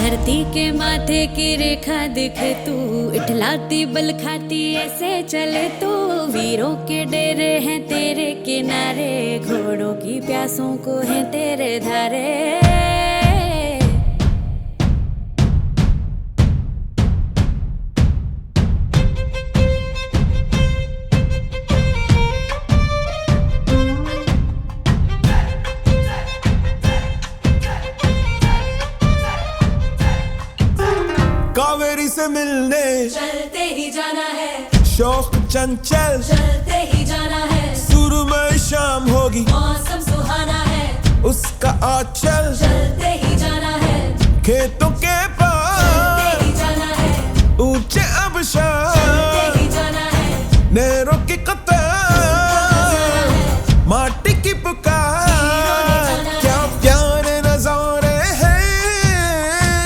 धरती के माथे की रेखा दिखे तू, इठलाती बल खाती ऐसे चले तू। वीरों के डेरे हैं तेरे किनारे, घोड़ों की प्यासों को है तेरे धारे। कावेरी से मिलने चलते ही जाना है, शौक चंचल चलते ही जाना है। सुरमई शाम होगी, मौसम सुहाना है, उसका आंचल चलते ही जाना है। खेतों के चलते पार ही जाना है, ऊंचे अबशार, चलते ही जाना है। नहरों की कतार, माटी की पुकार, क्या प्यारे नजारे हैं।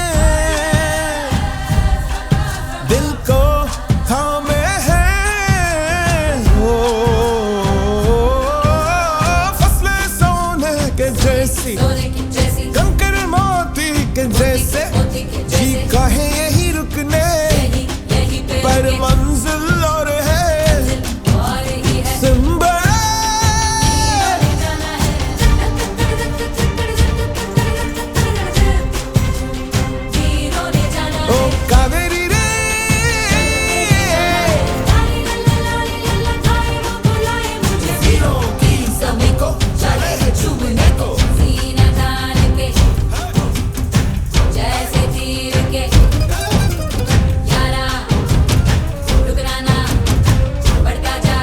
दिल को थामे हैं ओ, फसलें सोने के जैसी, सोने की जैसी, कंकर मोती के जैसे। मोती के जी जैसे, कहे यही रुकने यही पे पर रुके, मंजिल और है और ही है। सिंबा। जाना है, वीरों ने जाना ओ है। कावेरी रे, लाली लल्ला लाली लल्ला खाए वो बुलाए मुझे, वीरों की सभी को चले है चूमने को। सीना तान के जैसे तीर के, यारा रुकना ना, बढ़ता जा,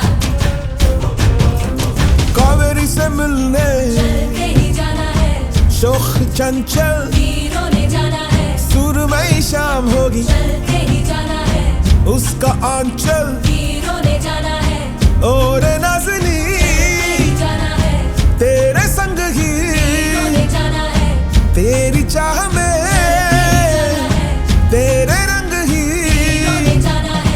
कावेरी से मिलने चलते ही जाना है। शौक चंचल वीरों ने जाना है, सुरमई शाम होगी, चलते ही जाना है। उसका आंचल वीरों ने जाना है, और नाज़नी ही जाना है। तेरे संग ही, वीरों ने जाना है, तेरी चाह में तेरे रंग ही। वीरों ने जाना है।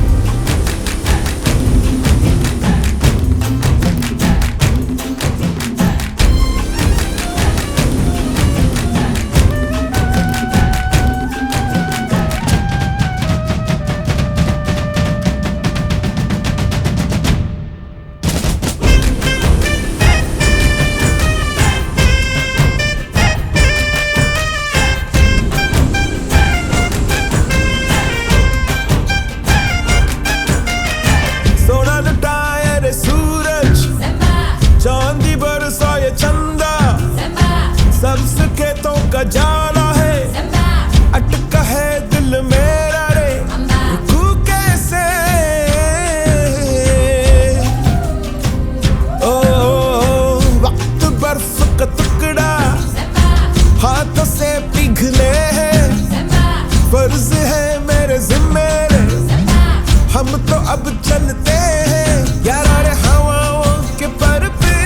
सोना लुटाए रे सूरज, Samba, चांदी बरसा ये चंदा, samba, सबसे खेतों का जाला है, samba, अटका है दिल मेरा रे। amba, तू कैसे ओ, वक्त बर्फ का टुकड़ा samba, हाथों से पिघले हैं, samba, फर्ज है मेरे जिम्मे रे। samba, हम तो अब चलते हैं यारा रे हवाओं के पर पे।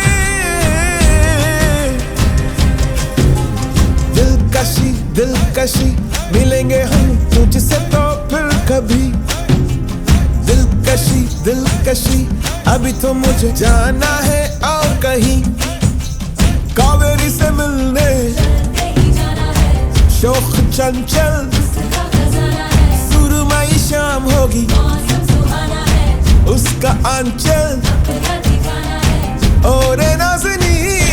दिलकशी दिलकशी मिलेंगे हम तुझसे तो फिर कभी। दिलकशी दिलकशी अभी तो मुझे जाना है और कहीं। कावेरी से मिलने चलते ही जाना है। शौक चंचल सदा खजाना है, सुरमई शाम होगी, मौसम सुहाना है, उसका आंचल अपना ठिकाना है। और नाज़नी